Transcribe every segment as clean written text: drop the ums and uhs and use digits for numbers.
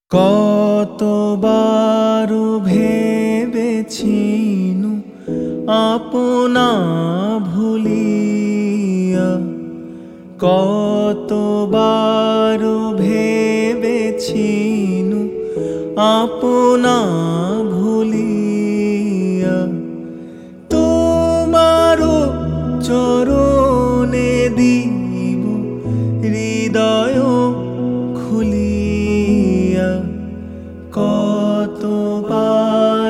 কতবার ভেবেছিনু আপনা ভুলিয়া, কতবার ভেবেছিনু আপনা ভুলিয়া, তোমারও চরণে দিব হৃদয় খুলিয়া। কতবার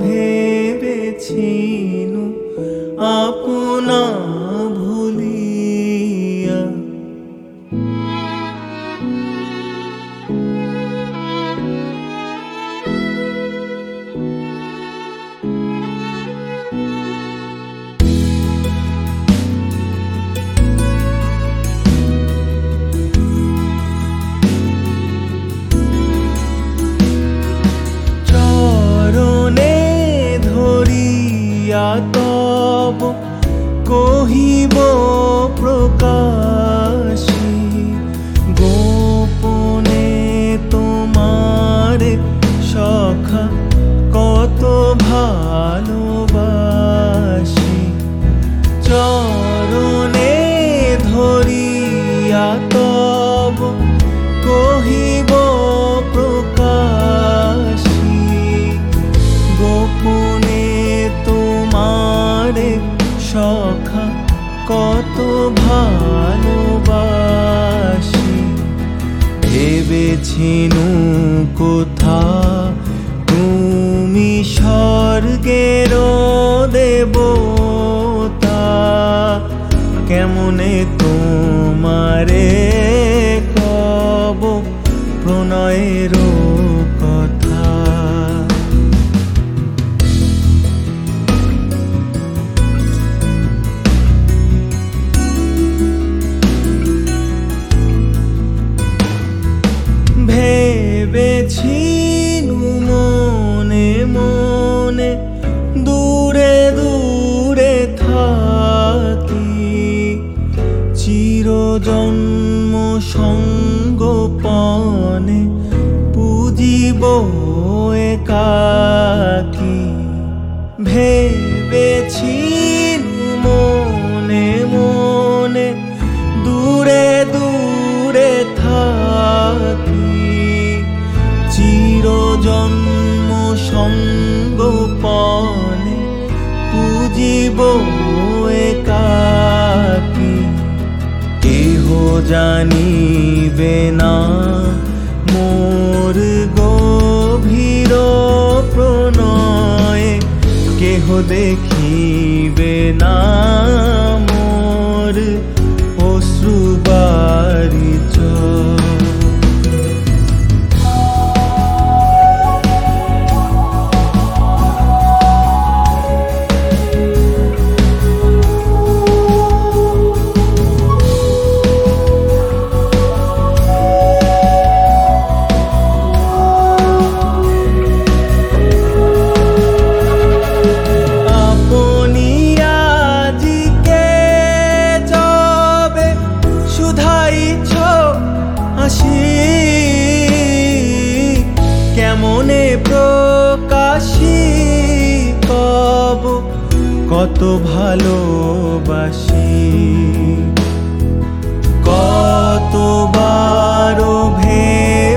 ভেবেছিনু আপনা ভুলিয়া। তব কহিব প্রকাশী, গোপনে তোমারে সখা কত ভালোবাসি। চরণে ধরিয়া তব কহিব প্রকাশী, গোপনে সখা কত ভালোবাসি। ভেবেছিনু কোথা তুমি স্বর্গের দেবতা, কেমনে তোমারে কব প্রণয়ের কথা। ভেবেছিনু মনে মনে দূরে দূরে থাকি, চিরজন্ম সঙ্গোপনে পুজিব একাকী। ভেবেছিনু মনে মনে দূরে দূরে থাকি, চিরজন্ম সঙ্গোপনে পুজিব একাকী। কেহ জানিবে না মোর গভীর প্রণয়ে, কেহ দেখিবে না মোর অশ্রুবারিচ। কেমনে প্রকাশী কব কত ভালোবাসি। কতবার ভেবেছিনু